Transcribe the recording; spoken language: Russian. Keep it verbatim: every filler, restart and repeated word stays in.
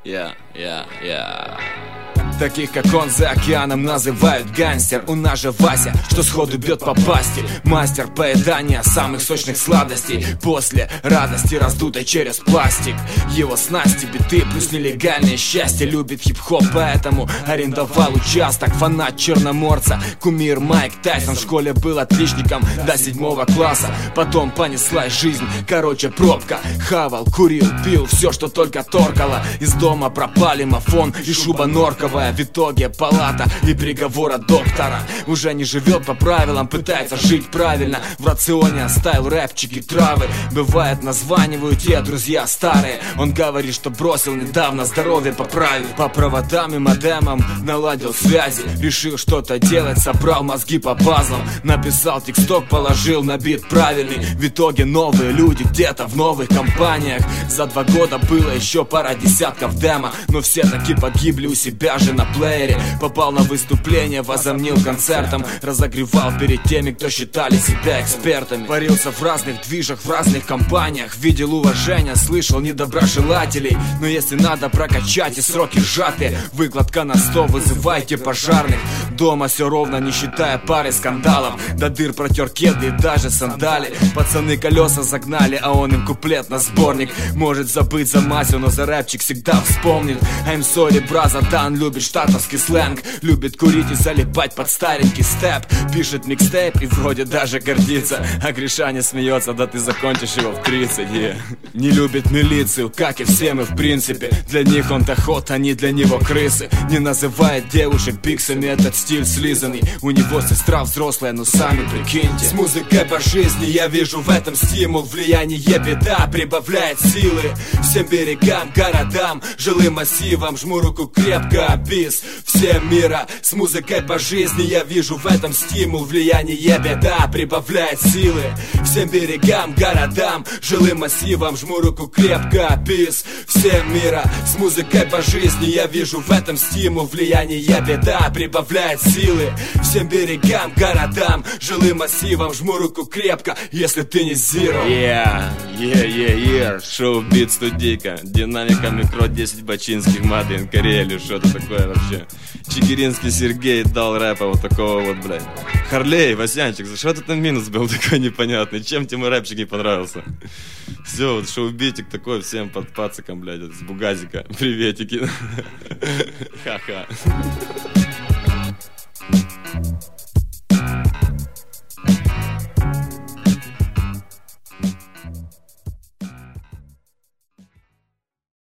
Yeah, yeah, yeah. Таких, как он, за океаном называют гангстер. У нас же Вася, что сходу бьет по пасти. Мастер поедания самых сочных сладостей. После радости, раздутой через пластик. Его снасти, биты, плюс нелегальное счастье. Любит хип-хоп, поэтому арендовал участок. Фанат Черноморца, кумир Майк Тайсон. В школе был отличником до седьмого класса. Потом понеслась жизнь, короче пробка. Хавал, курил, пил, все, что только торкало. Из дома пропали мафон и шуба норковая. В итоге палата и приговор от доктора. Уже не живет по правилам, пытается жить правильно. В рационе оставил рэпчики, травы. Бывает, названивают те друзья старые. Он говорит, что бросил недавно, здоровье поправил. По проводам и модемам наладил связи. Решил что-то делать, собрал мозги по пазлам. Написал тексток, положил на бит правильный. В итоге новые люди где-то в новых компаниях. За два года было еще пара десятков демо, но все таки погибли у себя же на плеере. Попал на выступление, возомнил концертом. Разогревал перед теми, кто считали себя экспертами. Варился в разных движах, в разных компаниях. Видел уважение, слышал недоброжелателей. Но если надо прокачать и сроки сжатые, выкладка на сто, вызывайте пожарных. Дома все ровно, не считая пары скандалов. До дыр протер кеды и даже сандали. Пацаны колеса загнали, а он им куплет на сборник. Может забыть за Масю, но за рэпчик всегда вспомнит. I'm sorry, браза, Дан любит штатовский сленг. Любит курить и залипать под старенький степ. Пишет микстейп и вроде даже гордится. А Гришаня смеется, да ты закончишь его в тридцать. yeah. Не любит милицию, как и все мы в принципе. Для них он доход, они для него крысы. Не называет девушек пиксами, этот стиль слизанный. У него сестра взрослая, но сами прикиньте. С музыкой по жизни я вижу в этом стимул. Влияние беда прибавляет силы. Всем берегам, городам, жилым массивам жму руку крепко. Бис всем мира. С музыкой по жизни я вижу в этом стимул. Влияние беда прибавляет силы. Всем берегам, городам, жилым массивам жму руку крепко. Бис всем мира. С музыкой по жизни я вижу в этом стимул. Влияние беда прибавляет силы. Всем берегам, городам, жилым массивам жму руку крепко, если ты не Zero. Yeah, yeah, yeah, yeah. Шоу бит студийка. Динамика микро десять бачинских Мадин Карелию. Что это такое вообще? Чигиринский Сергей дал рэпа вот такого вот, блядь. Харлей, Васянчик, за что ты там минус был такой непонятный? Чем тебе рэпчик не понравился? Все, вот шоу-битик такой всем под пациком, блядь, с бугазика. Приветики. Ха-ха.